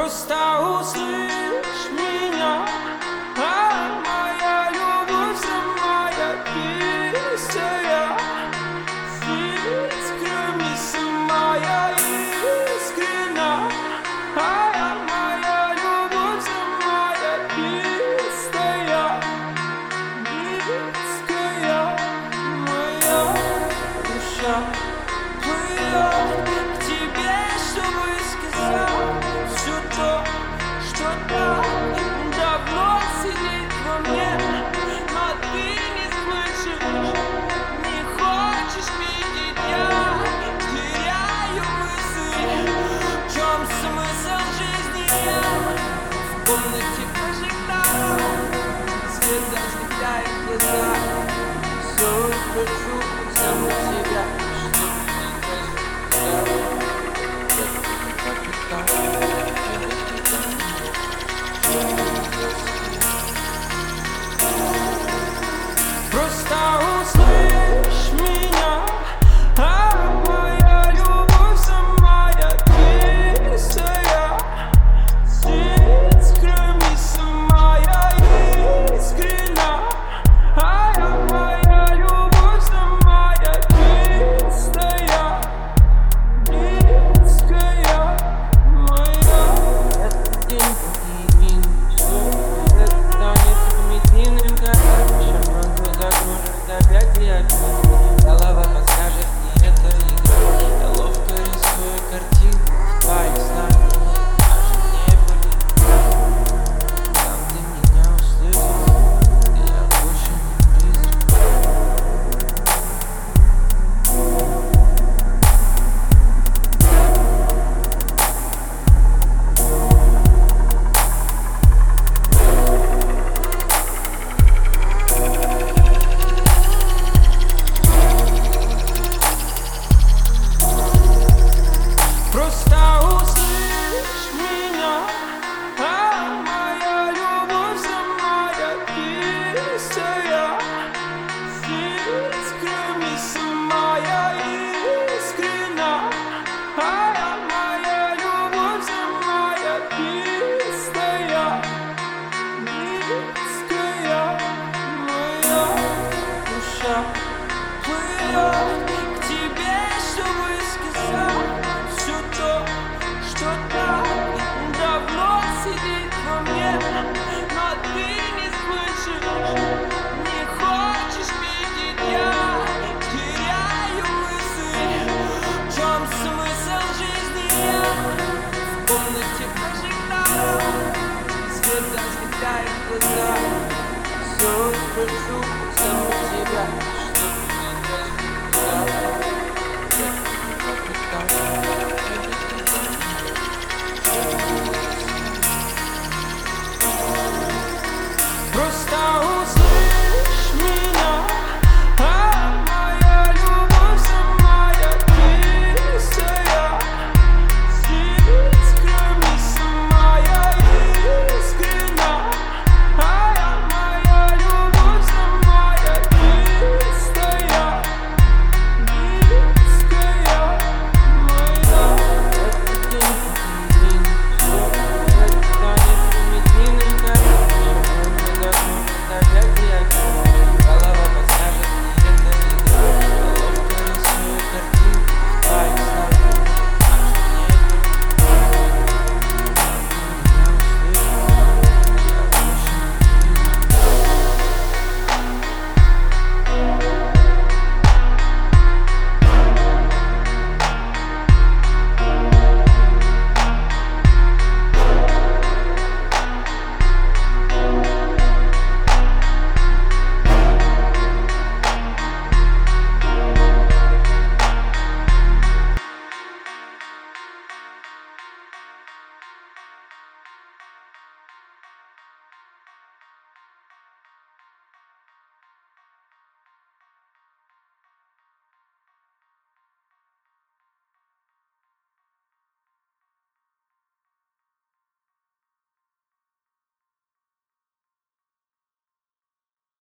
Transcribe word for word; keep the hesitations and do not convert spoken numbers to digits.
Просто услышь меня, а моя любовь самая чистая. Искренне самая искренна, а моя любовь самая чистая. Близкая моя душа плывет к тебе, чтобы сказать все то, что так давно сидит во мне, но ты не слышишь, не хочешь видеть. Я теряю мысль, в чем смысл жизни? Я в комнате прожектора, свет осветляет глаза. Все хочу сам себя, просто услышь меня, а моя любовь самая чистая. Искренне самая искренна, а моя любовь самая чистая. Близкая моя. Этот день погибнет, все это станет примитивным, как шарман глаза кружит опять и опять. Голова подскажет, не это игра. Я ловко рисую картину в твоих снах, даже не были. Там ты меня услышишь, и я больше не призрак. Просто услышь меня, а моя любовь самая чистая. Искренне самая искренна, а моя любовь самая чистая. Близкая моя душа плывет к тебе, чтобы сказать все то, что так давно сидит во мне, но ты не слышишь, не хочешь видеть. Я теряю мысль, в чем смысл жизни? Я в комнате прожектора, свет осветляет глаза. Все хочу саму себя.